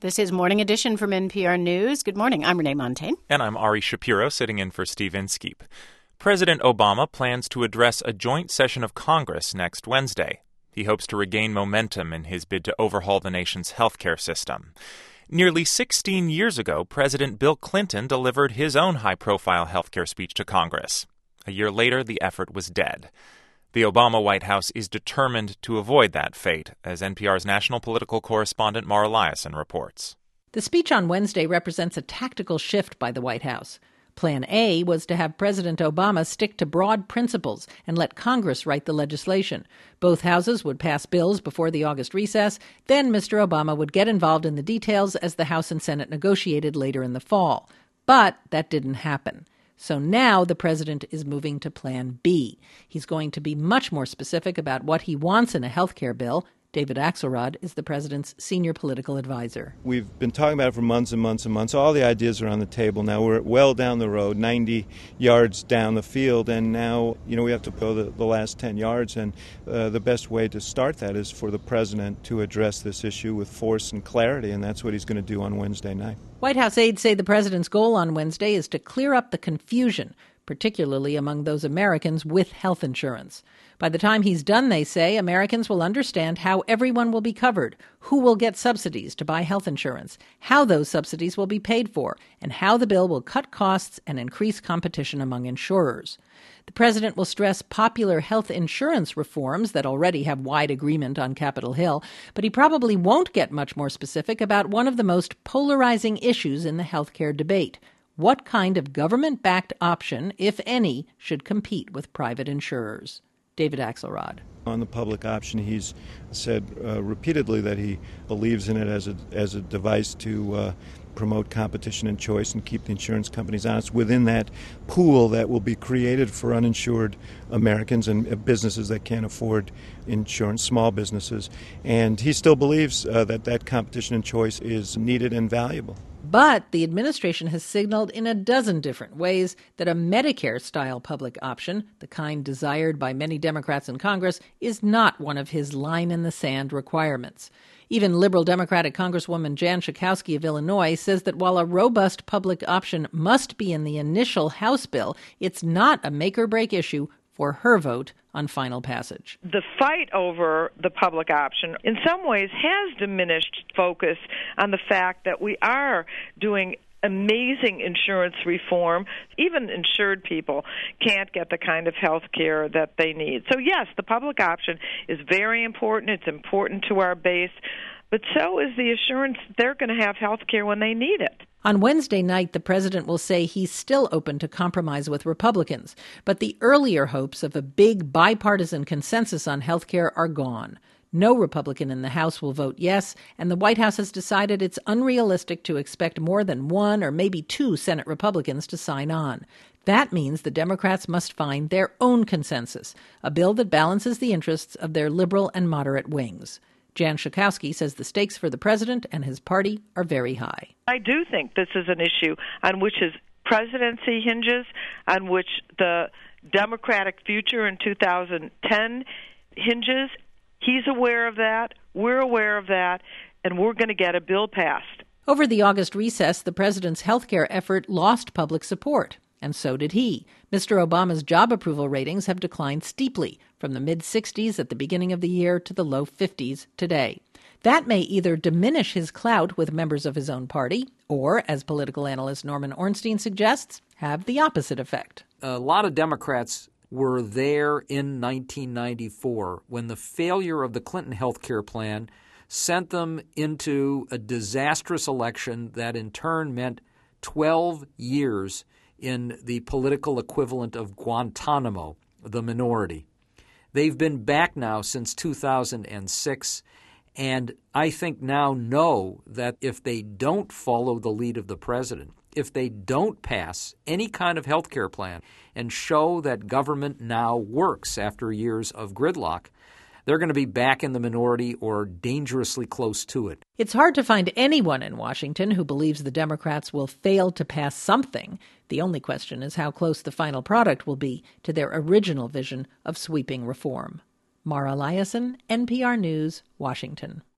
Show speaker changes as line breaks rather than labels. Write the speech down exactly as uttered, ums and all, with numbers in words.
This is Morning Edition from N P R News. Good morning. I'm Renee Montaigne.
And I'm Ari Shapiro, sitting in for Steve Inskeep. President Obama plans to address a joint session of Congress next Wednesday. He hopes to regain momentum in his bid to overhaul the nation's healthcare system. Nearly sixteen years ago, President Bill Clinton delivered his own high-profile healthcare speech to Congress. A year later, the effort was dead. The Obama White House is determined to avoid that fate, as N P R's national political correspondent Mara Liasson reports.
The speech on Wednesday represents a tactical shift by the White House. Plan A was to have President Obama stick to broad principles and let Congress write the legislation. Both houses would pass bills before the August recess. Then Mister Obama would get involved in the details as the House and Senate negotiated later in the fall. But that didn't happen. So now the president is moving to Plan B. He's going to be much more specific about what he wants in a health care bill. David Axelrod is the president's senior political advisor.
We've been talking about it for months and months and months. All the ideas are on the table now. We're well down the road, ninety yards down the field, and now, you know, we have to go the, the last ten yards, and uh, the best way to start that is for the president to address this issue with force and clarity, and that's what he's going to do on Wednesday night.
White House aides say the president's goal on Wednesday is to clear up the confusion, particularly among those Americans with health insurance. By the time he's done, they say, Americans will understand how everyone will be covered, who will get subsidies to buy health insurance, how those subsidies will be paid for, and how the bill will cut costs and increase competition among insurers. The president will stress popular health insurance reforms that already have wide agreement on Capitol Hill, but he probably won't get much more specific about one of the most polarizing issues in the healthcare debate. What kind of government-backed option, if any, should compete with private insurers? David Axelrod.
On the public option, he's said uh, repeatedly that he believes in it as a as a device to uh, promote competition and choice and keep the insurance companies honest within that pool that will be created for uninsured Americans and uh, businesses that can't afford insurance, small businesses. And he still believes uh, that that competition and choice is needed and valuable.
But the administration has signaled in a dozen different ways that a Medicare-style public option, the kind desired by many Democrats in Congress, is not one of his line-in-the-sand requirements. Even liberal Democratic Congresswoman Jan Schakowsky of Illinois says that while a robust public option must be in the initial House bill, it's not a make-or-break issue for her vote on final passage.
The fight over the public option in some ways has diminished focus on the fact that we are doing amazing insurance reform. Even insured people can't get the kind of health care that they need. So yes, the public option is very important. It's important to our base. But so is the assurance they're going to have health care when they need it.
On Wednesday night, the president will say he's still open to compromise with Republicans, but the earlier hopes of a big bipartisan consensus on health care are gone. No Republican in the House will vote yes, and the White House has decided it's unrealistic to expect more than one or maybe two Senate Republicans to sign on. That means the Democrats must find their own consensus, a bill that balances the interests of their liberal and moderate wings. Jan Schakowsky says the stakes for the president and his party are very high.
I do think this is an issue on which his presidency hinges, on which the Democratic future in two thousand ten hinges. He's aware of that. We're aware of that. And we're going to get a bill passed.
Over the August recess, the president's health care effort lost public support. And so did he. Mister Obama's job approval ratings have declined steeply, from the mid-sixties at the beginning of the year to the low fifties today. That may either diminish his clout with members of his own party, or, as political analyst Norman Ornstein suggests, have the opposite effect.
A lot of Democrats were there in nineteen ninety-four when the failure of the Clinton health care plan sent them into a disastrous election that in turn meant twelve years in the political equivalent of Guantanamo, the minority. They've been back now since two thousand six, and I think now know that if they don't follow the lead of the president, if they don't pass any kind of health care plan and show that government now works after years of gridlock, they're going to be back in the minority or dangerously close to it.
It's hard to find anyone in Washington who believes the Democrats will fail to pass something. The only question is how close the final product will be to their original vision of sweeping reform. Mara Liasson, N P R News, Washington.